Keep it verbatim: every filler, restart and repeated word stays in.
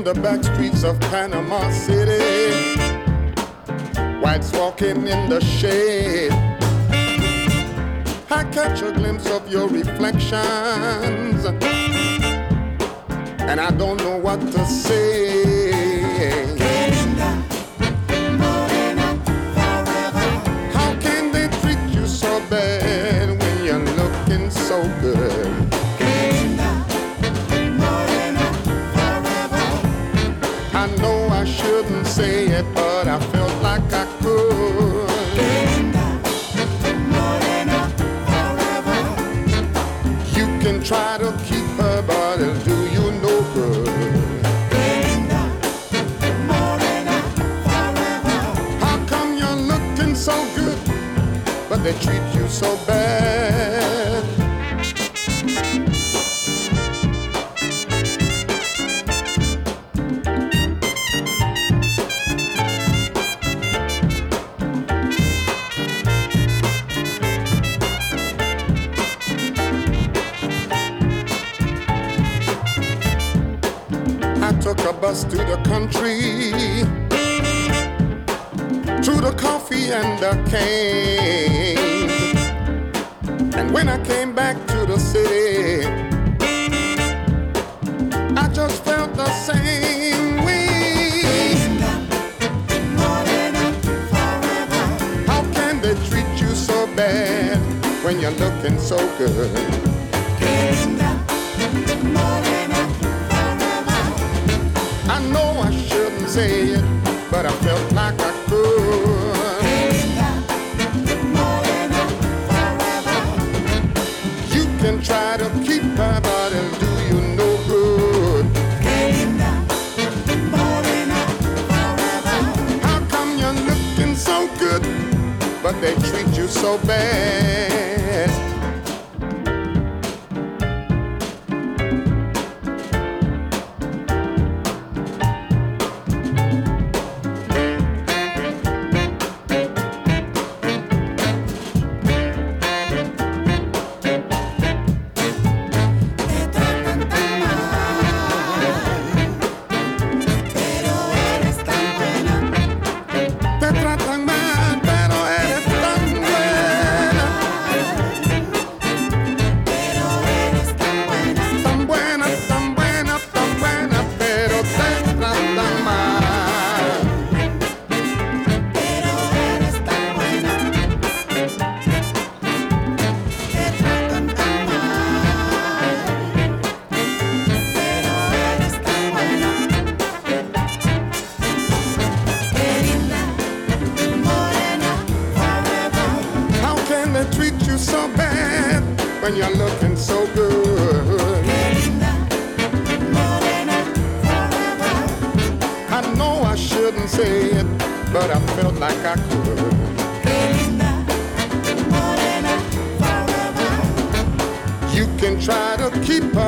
the back streets of Panama City, whites walking in the shade. I catch a glimpse of your reflections, and I don't know what to say. How can they treat you so bad when you're looking so good? I know I shouldn't say it, but I felt like I could. You can try to keep her, but it'll do you no good. How come you're looking so good, but they treat you so bad? Took a bus to the country, to the coffee and the cane. And when I came back to the city, I just felt the same way. How can they treat you so bad when you're looking so good? I know I shouldn't say it, but I felt like I could. You can try to keep her, but it'll do you no good. How come you're looking so good, but they treat you so bad? When you're looking so good, I know I shouldn't say it, but I felt like I could. You can try to keep her,